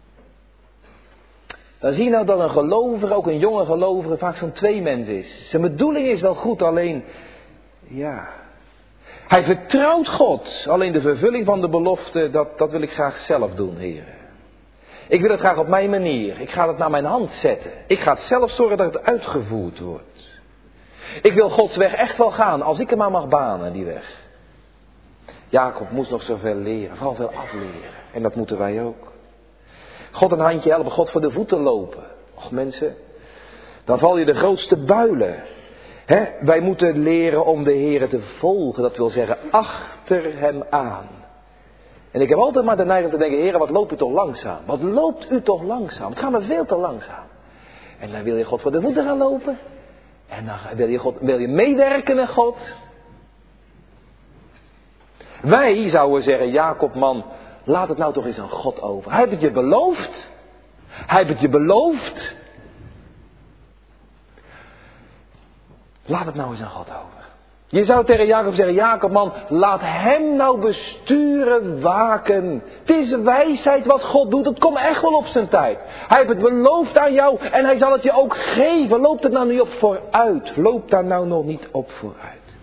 Dan zie je nou dat een gelovige, ook een jonge gelovige, vaak zo'n tweemens is. Zijn bedoeling is wel goed, alleen, ja. Hij vertrouwt God. Alleen de vervulling van de belofte, dat, dat wil ik graag zelf doen, heren. Ik wil het graag op mijn manier. Ik ga het naar mijn hand zetten. Ik ga het zelf zorgen dat het uitgevoerd wordt. Ik wil Gods weg echt wel gaan, als ik hem maar mag banen, die weg. Jacob moest nog zoveel leren, vooral veel afleren. En dat moeten wij ook. God een handje helpen, God voor de voeten lopen. Och mensen, dan val je de grootste builen. He, wij moeten leren om de Heere te volgen. Dat wil zeggen, achter hem aan. En ik heb altijd maar de neiging te denken, Heere, wat loopt u toch langzaam? Wat loopt u toch langzaam? Het gaat me veel te langzaam. En dan wil je God voor de voeten gaan lopen. En dan wil je, God, wil je meewerken met God. Wij zouden zeggen, Jacob man, laat het nou toch eens aan God over. Hij heeft het je beloofd. Hij heeft het je beloofd. Laat het nou eens aan God over. Je zou tegen Jacob zeggen, Jacob man, laat hem nou besturen, waken. Het is wijsheid wat God doet, het komt echt wel op zijn tijd. Hij heeft het beloofd aan jou en hij zal het je ook geven. Loopt het nou niet op vooruit? Loopt daar nou nog niet op vooruit?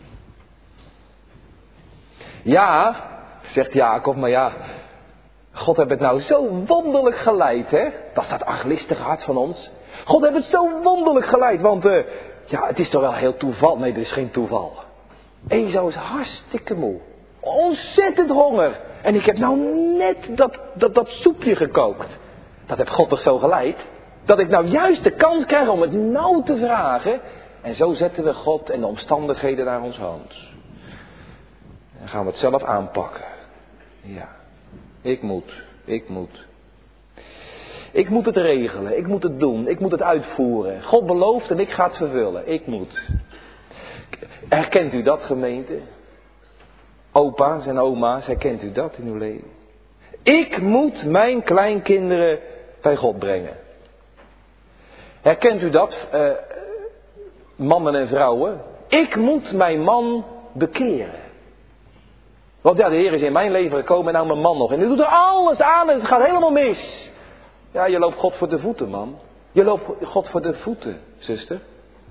Ja, zegt Jacob, maar ja, God heeft het nou zo wonderlijk geleid, hè? Dat is dat arglistige hart van ons. God heeft het zo wonderlijk geleid, want uh, ja, het is toch wel heel toeval. Nee, dit is geen toeval. Esau is hartstikke moe. Ontzettend honger. En ik heb nou net dat, dat, dat soepje gekookt. Dat heeft God toch zo geleid? Dat ik nou juist de kans krijg om het nou te vragen. En zo zetten we God en de omstandigheden naar ons hand. En gaan we het zelf aanpakken. Ja. Ik moet. Ik moet. Ik moet het regelen. Ik moet het doen. Ik moet het uitvoeren. God belooft en ik ga het vervullen. Ik moet. Herkent u dat, gemeente? Opa's en oma's, herkent u dat in uw leven? Ik moet mijn kleinkinderen bij God brengen. Herkent u dat, uh, mannen en vrouwen? Ik moet mijn man bekeren. Want ja, de Heer is in mijn leven gekomen en nou mijn man nog. En die doet er alles aan en het gaat helemaal mis. Ja, je loopt God voor de voeten, man. Je loopt God voor de voeten, zuster.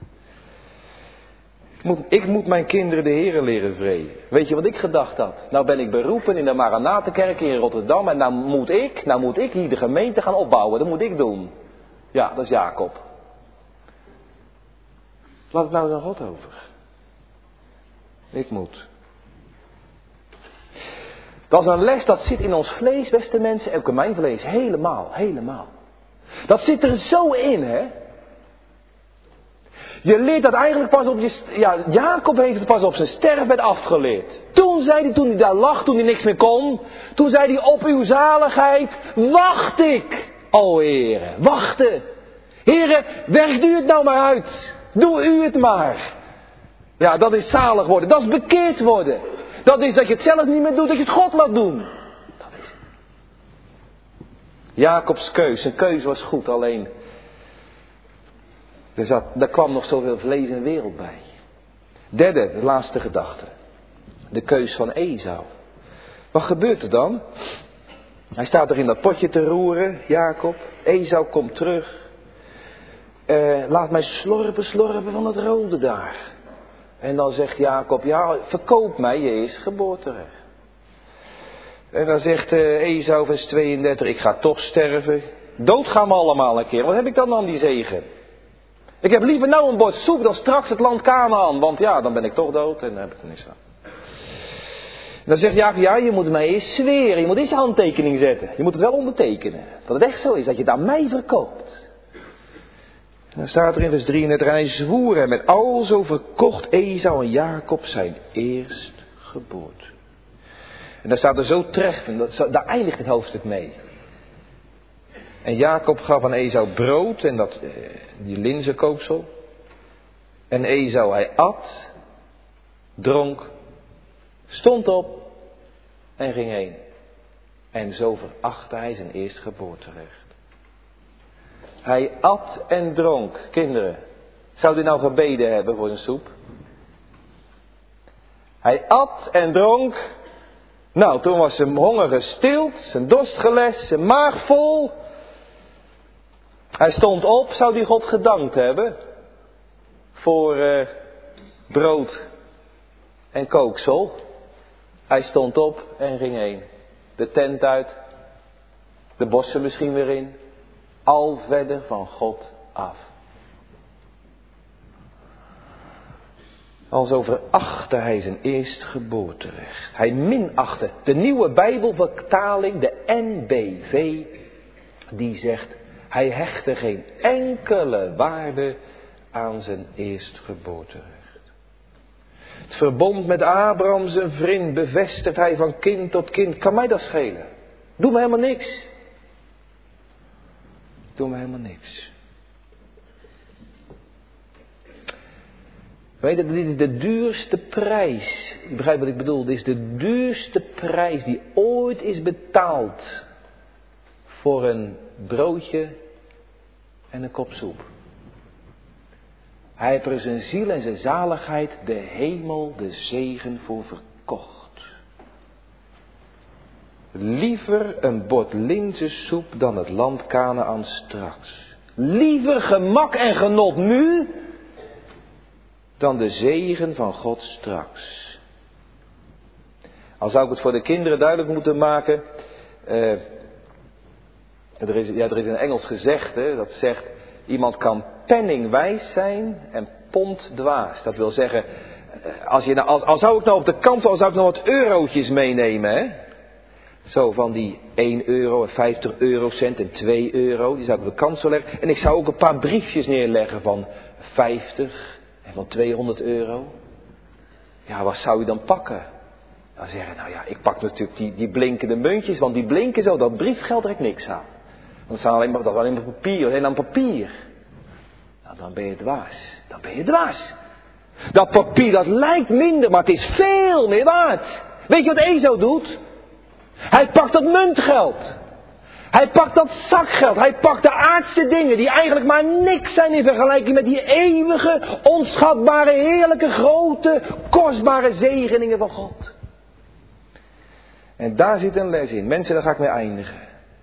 Ik moet, ik moet mijn kinderen de Heere leren vrezen. Weet je wat ik gedacht had? Nou ben ik beroepen in de Maranatenkerk in Rotterdam. En nou moet ik, nou moet ik hier de gemeente gaan opbouwen. Dat moet ik doen. Ja, dat is Jacob. Laat het nou aan God over. Ik moet. Dat is een les dat zit in ons vlees, beste mensen. En ook in mijn vlees. Helemaal, helemaal. Dat zit er zo in, hè. Je leert dat eigenlijk pas op je... Ja, Jacob heeft het pas op zijn sterfbed afgeleerd. Toen zei hij, toen hij daar lag, toen hij niks meer kon. Toen zei hij, op uw zaligheid wacht ik. O Heere, wachten. Heere, werkt u het nou maar uit. Doe u het maar. Ja, dat is zalig worden. Dat is bekeerd worden. Dat is dat je het zelf niet meer doet, dat je het God laat doen. Dat is het. Jacobs keus, zijn keus was goed, alleen... Er, zat, er kwam nog zoveel vlees en wereld bij. Derde, de laatste gedachte. De keus van Esau. Wat gebeurt er dan? Hij staat er in dat potje te roeren, Jacob. Esau komt terug. Uh, laat mij slorpen, slorpen van het rode daar. En dan zegt Jacob, ja, verkoop mij je eerstgeboorterecht. En dan zegt uh, Esau vers tweeëndertig, ik ga toch sterven. Dood gaan we allemaal een keer. Wat heb ik dan aan die zegen? Ik heb liever nou een bord soep dan straks het land Kanaan. Want ja, dan ben ik toch dood en dan heb ik er niks aan. En dan zegt Jacob, ja, je moet mij eerst zweren. Je moet eerst een handtekening zetten. Je moet het wel ondertekenen. Dat het echt zo is, dat je het aan mij verkoopt. En dan staat er in vers drieëndertig, en hij zwoer hem met alzo verkocht Esau en Jacob zijn eerstgeboorte. En daar staat er zo treffend, dat, daar eindigt het hoofdstuk mee. En Jacob gaf aan Esau brood en dat, die linzenkooksel. En Esau, hij at, dronk, stond op en ging heen. En zo verachtte hij zijn eerstgeboorterecht. Hij at en dronk. Kinderen, zou hij nou gebeden hebben voor zijn soep? Hij at en dronk. Nou, toen was zijn honger gestild, zijn dorst gelest, zijn maag vol. Hij stond op, zou hij God gedankt hebben voor uh, brood en kooksel. Hij stond op en ging heen. De tent uit, de bossen misschien weer in, al verder van God af. Alzo verachtte hij zijn eerstgeboorterecht. Hij minachtte. De nieuwe Bijbelvertaling, de N B V, die zegt, hij hechtte geen enkele waarde aan zijn eerstgeboorterecht. Het verbond met Abraham zijn vriend bevestigt hij van kind tot kind. Kan mij dat schelen? Doe me helemaal niks. Doe me helemaal niks. Weet je, dit is de duurste prijs. Je begrijpt wat ik bedoel. Dit is de duurste prijs die ooit is betaald voor een broodje en een kop soep. Hij heeft er zijn ziel en zijn zaligheid, de hemel, de zegen voor verkocht. Liever een bord linzensoep dan het land Kanaan straks. Liever gemak en genot nu dan de zegen van God straks. Al zou ik het voor de kinderen duidelijk moeten maken. Uh, er, is, ja, er is een Engels gezegde dat zegt, iemand kan penningwijs zijn en ponddwaas. Dat wil zeggen, als je nou, als, als zou ik nou op de kant, als zou ik nou wat eurotjes meenemen, hè? Zo van die één euro en vijftig eurocent en twee euro, die zou ik op de kant zo leggen. En ik zou ook een paar briefjes neerleggen van vijftig en van tweehonderd euro. Ja, wat zou je dan pakken? Dan zeggen, nou ja, ik pak natuurlijk die, die blinkende muntjes, want die blinken zo, dat briefgeld er ik niks aan. Dat is alleen maar, dat is alleen maar papier, alleen aan papier. Nou, dan ben je dwaas. Dan ben je dwaas. Dat papier, dat lijkt minder, maar het is veel meer waard. Weet je wat Esau doet? Hij pakt dat muntgeld. Hij pakt dat zakgeld. Hij pakt de aardse dingen die eigenlijk maar niks zijn in vergelijking met die eeuwige, onschatbare, heerlijke, grote, kostbare zegeningen van God. En daar zit een les in. Mensen, daar ga ik mee eindigen.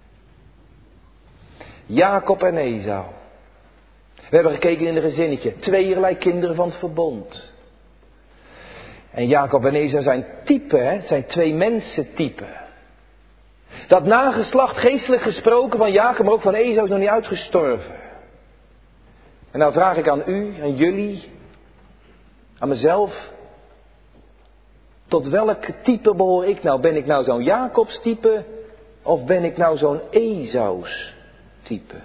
Jacob en Esau. We hebben gekeken in een gezinnetje. Tweeërlei kinderen van het verbond. En Jacob en Esau zijn typen, hè? Zijn twee mensentypen. Dat nageslacht, geestelijk gesproken, van Jacob, maar ook van Esau is nog niet uitgestorven. En nou vraag ik aan u, aan jullie, aan mezelf. Tot welk type behoor ik nou? Ben ik nou zo'n Jacobs type? Of ben ik nou zo'n Esaus type?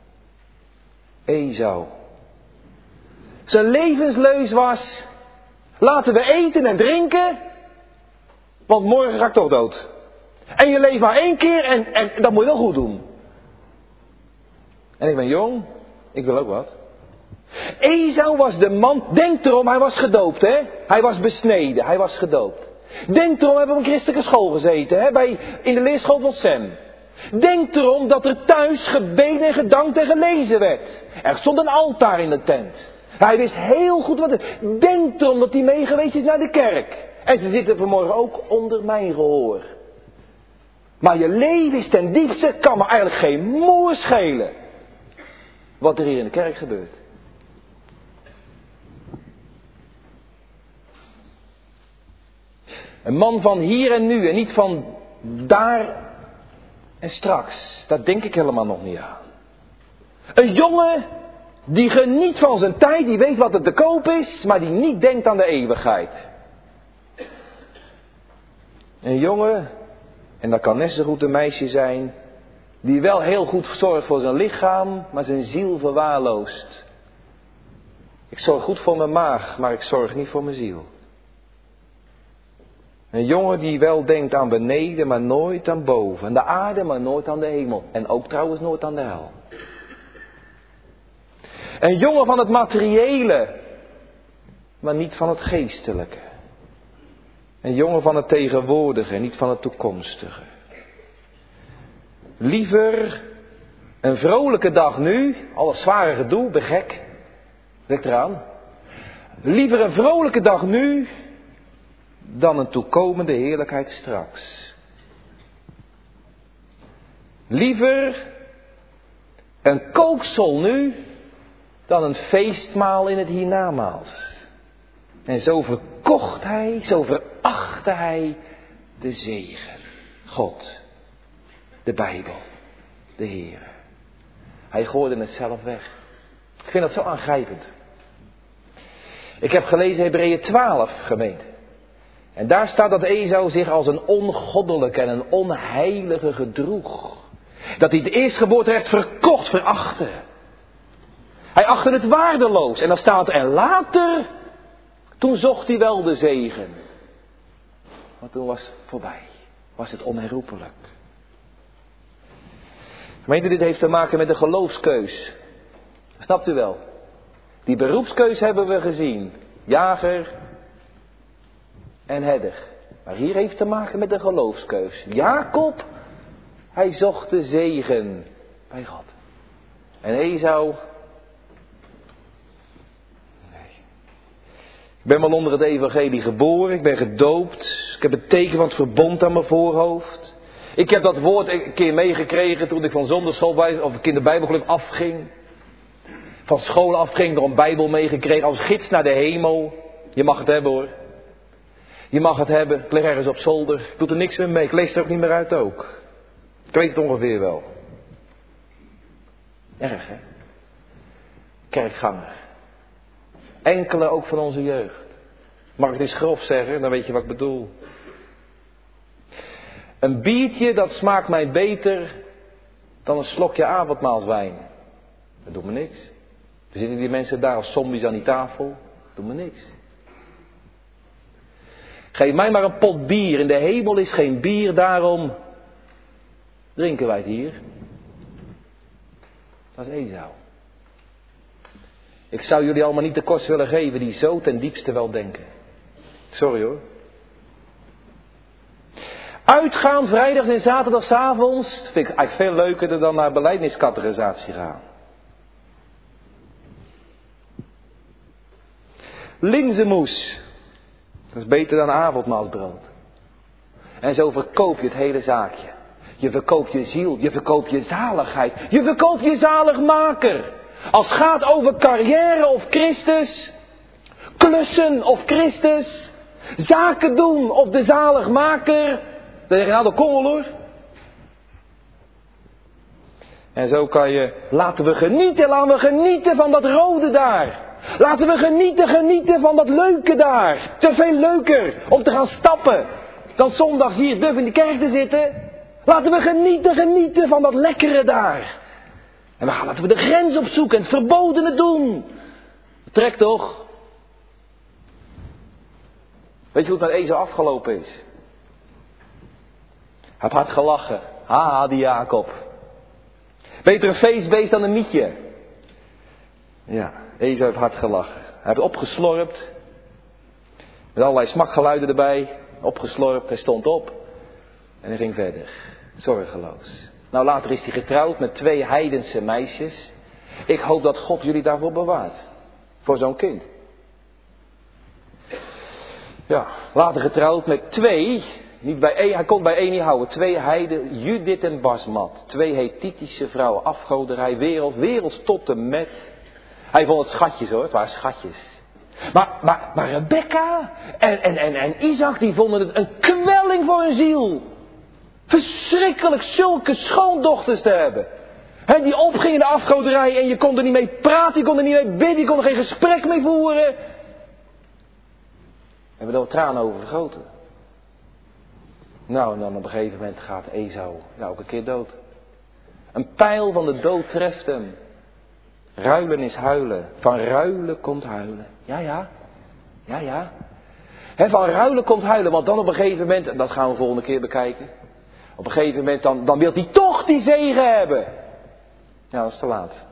Esau. Zijn levensleus was, laten we eten en drinken, want morgen ga ik toch dood. En je leeft maar één keer en, en dat moet je wel goed doen. En ik ben jong, ik wil ook wat. Esau was de man, denk erom, hij was gedoopt, hè? Hij was besneden, hij was gedoopt. Denk erom, we hebben op een christelijke school gezeten, hè? Bij, in de leerschool van Sem. Denk erom dat er thuis gebeden en gedankt en gelezen werd. Er stond een altaar in de tent. Hij wist heel goed wat het... Denk erom dat hij meegeweest is naar de kerk. En ze zitten vanmorgen ook onder mijn gehoor. Maar je leven is ten diepste, kan me eigenlijk geen moer schelen. Wat er hier in de kerk gebeurt. Een man van hier en nu en niet van daar en straks. Daar denk ik helemaal nog niet aan. Een jongen die geniet van zijn tijd, die weet wat er te koop is, maar die niet denkt aan de eeuwigheid. Een jongen, en dat kan net zo goed een meisje zijn, die wel heel goed zorgt voor zijn lichaam, maar zijn ziel verwaarloost. Ik zorg goed voor mijn maag, maar ik zorg niet voor mijn ziel. Een jongen die wel denkt aan beneden, maar nooit aan boven. Aan de aarde, maar nooit aan de hemel. En ook trouwens nooit aan de hel. Een jongen van het materiële, maar niet van het geestelijke. Een jongen van het tegenwoordige, niet van het toekomstige. Liever een vrolijke dag nu, al een zware gedoe, ben gek, denk eraan. Liever een vrolijke dag nu, dan een toekomende heerlijkheid straks. Liever een kooksel nu, dan een feestmaal in het hiernamaals. En zo verkocht hij, zo verachtte hij de zegen. God, de Bijbel, de Heer. Hij gooide het zelf weg. Ik vind dat zo aangrijpend. Ik heb gelezen Hebreeën twaalf, gemeente. En daar staat dat Esau zich als een ongoddelijke en een onheilige gedroeg. Dat hij het eerstgeboorterecht verkocht, verachtte. Hij achtte het waardeloos. En dan staat er, en later, toen zocht hij wel de zegen. Maar toen was het voorbij. Was het onherroepelijk. Gemeente, dit heeft te maken met de geloofskeus. Snapt u wel? Die beroepskeus hebben we gezien. Jager en herder. Maar hier heeft te maken met de geloofskeus. Jacob, hij zocht de zegen bij God. En Esau, nee. Ik ben wel onder het evangelie geboren. Ik ben gedoopt. Ik heb het teken van het verbond aan mijn voorhoofd. Ik heb dat woord een keer meegekregen toen ik van zondagschool of ik in de Bijbelclub afging. Van school afging, door een Bijbel meegekregen als gids naar de hemel. Je mag het hebben hoor. Je mag het hebben. Ik lig ergens op zolder. Ik doe er niks meer mee. Ik lees er ook niet meer uit ook. Ik weet het ongeveer wel. Erg hè? Kerkganger. Enkele ook van onze jeugd. Mag ik het eens grof zeggen? Dan weet je wat ik bedoel. Een biertje dat smaakt mij beter dan een slokje avondmaalswijn. Dat doet me niks. Er zitten die mensen daar als zombies aan die tafel. Dat doet me niks. Geef mij maar een pot bier. In de hemel is geen bier, daarom drinken wij het hier. Dat is Esau. Ik zou jullie allemaal niet de kost willen geven die zo ten diepste wel denken. Sorry hoor. Uitgaan vrijdags en zaterdagsavonds vind ik eigenlijk veel leuker dan naar belijdeniscategorisatie gaan. Linzenmoes. Dat is beter dan avondmaalsbrood. En zo verkoop je het hele zaakje. Je verkoopt je ziel, je verkoopt je zaligheid, je verkoopt je zaligmaker. Als het gaat over carrière of Christus, klussen of Christus, zaken doen of de zaligmaker, dan zeg je nou, dat kom wel hoor. En zo kan je, laten we genieten, laten we genieten van dat rode daar. Laten we genieten, genieten van dat leuke daar. Te veel leuker om te gaan stappen dan zondags hier duf in de kerk te zitten. Laten we genieten, genieten van dat lekkere daar. En we gaan, laten we de grens opzoeken en het verbodene doen. Trek toch. Weet je hoe het met Esau afgelopen is? Hij heeft hard gelachen. Haha, die Jacob. Beter een feestbeest dan een mietje. Ja, Esau heeft hard gelachen. Hij heeft opgeslorpt. Met allerlei smakgeluiden erbij. Opgeslorpt, hij stond op. En hij ging verder. Zorgeloos. Nou, later is hij getrouwd met twee heidense meisjes. Ik hoop dat God jullie daarvoor bewaart. Voor zo'n kind. Ja, later getrouwd met twee Niet bij één, hij kon bij één niet houden. Twee heiden, Judith en Basmat. Twee Hethitische vrouwen, afgoderij, wereld, werelds tot en met. Hij vond het schatjes hoor, het waren schatjes. Maar, maar, maar Rebecca en, en, en, en Isaac, die vonden het een kwelling voor hun ziel. Verschrikkelijk zulke schoondochters te hebben. He, die opgingen in de afgoderij en je kon er niet mee praten, je kon er niet mee bidden, je kon er geen gesprek mee voeren. We hebben er tranen over vergoten. Nou, en dan op een gegeven moment gaat Esau nou ook een keer dood. Een pijl van de dood treft hem. Ruilen is huilen. Van ruilen komt huilen. Ja, ja. Ja, ja. He, van ruilen komt huilen, want dan op een gegeven moment, en dat gaan we volgende keer bekijken. Op een gegeven moment, dan, dan wil hij toch die zegen hebben. Ja, dat is te laat.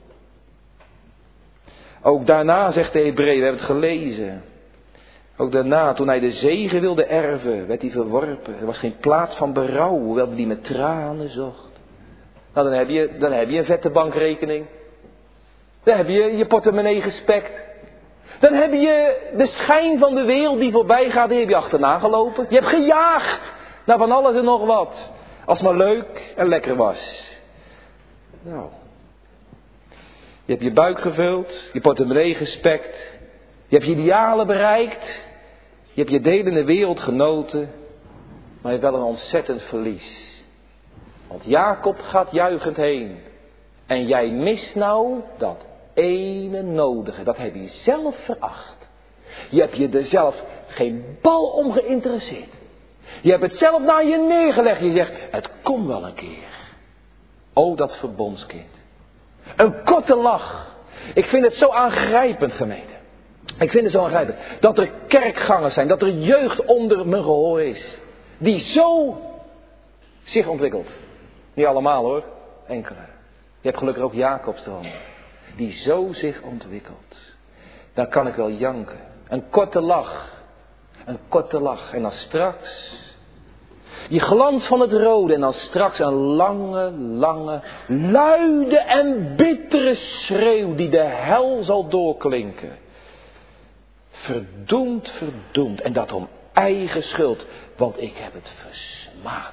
Ook daarna, zegt de Hebreeën, we hebben het gelezen. Ook daarna, toen hij de zegen wilde erven, werd hij verworpen. Er was geen plaats van berouw, hoewel hij die met tranen zocht. Nou, dan heb je, dan heb je een vette bankrekening. Dan heb je je portemonnee gespekt. Dan heb je de schijn van de wereld die voorbij gaat, die heb je achterna gelopen. Je hebt gejaagd naar van alles en nog wat. Als het maar leuk en lekker was. Nou. Je hebt je buik gevuld, je portemonnee gespekt. Je hebt je idealen bereikt. Je hebt je deel in de wereld genoten. Maar je hebt wel een ontzettend verlies. Want Jacob gaat juichend heen. En jij mist nou dat ene nodige. Dat heb je zelf veracht. Je hebt je er zelf geen bal om geïnteresseerd. Je hebt het zelf naar je neergelegd. Je zegt, het komt wel een keer. O, dat verbondskind. Een korte lach. Ik vind het zo aangrijpend, gemeente. Ik vind het zo aangrijpend. Dat er kerkgangers zijn. Dat er jeugd onder mijn gehoor is. Die zo zich ontwikkelt. Niet allemaal hoor. Enkele. Je hebt gelukkig ook Jacobs eronder. Die zo zich ontwikkelt. Dan kan ik wel janken. Een korte lach. Een korte lach. En dan straks. Die glans van het rode. En dan straks een lange, lange, luide en bittere schreeuw. Die de hel zal doorklinken. Verdoemd, verdoemd. En dat om eigen schuld. Want ik heb het versmaad.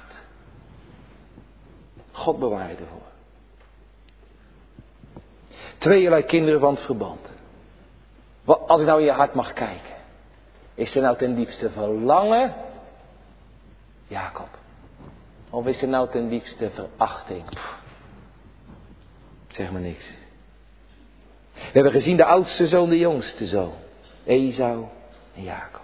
God bewaar je ervoor. Tweeërlei kinderen van het verband. Als ik nou in je hart mag kijken. Is er nou ten diepste verlangen? Jacob. Of is er nou ten diepste verachting? Pff, zeg maar niks. We hebben gezien de oudste zoon, de jongste zoon. Esau en Jacob.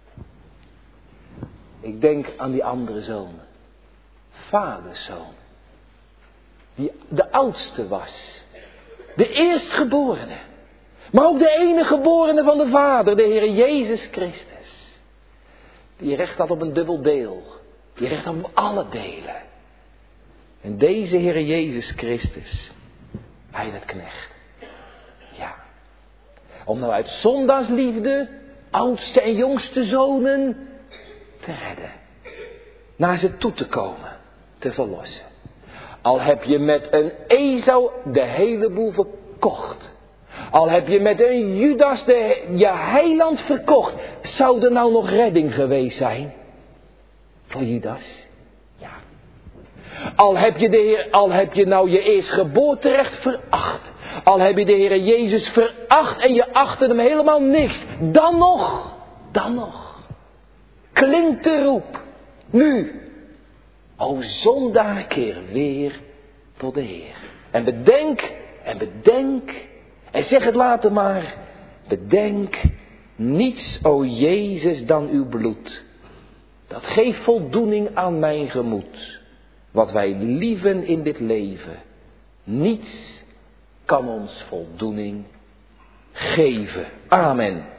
Ik denk aan die andere zonen. Vaderszoon. Die de oudste was. De eerstgeborene. Maar ook de enige geborene van de Vader, de Heer Jezus Christus. Die recht had op een dubbel deel. Die recht had op alle delen. En deze Heer Jezus Christus, hij werd knecht. Ja. Om nou uit zondaarsliefde, oudste en jongste zonen, te redden. Naar ze toe te komen, te verlossen. Al heb je met een Esau de hele boel verkocht. Al heb je met een Judas de, je heiland verkocht. Zou er nou nog redding geweest zijn? Voor Judas? Ja. Al heb je, de Heer, al heb je nou je eerstgeboorterecht veracht. Al heb je de Heer Jezus veracht en je achtte hem helemaal niks. Dan nog, dan nog. Klinkt de roep. Nu. O zondaar, keer weer tot de Heer. En bedenk, en bedenk, en zeg het later maar. Bedenk, niets, o Jezus, dan uw bloed. Dat geeft voldoening aan mijn gemoed. Wat wij lieven in dit leven. Niets kan ons voldoening geven. Amen.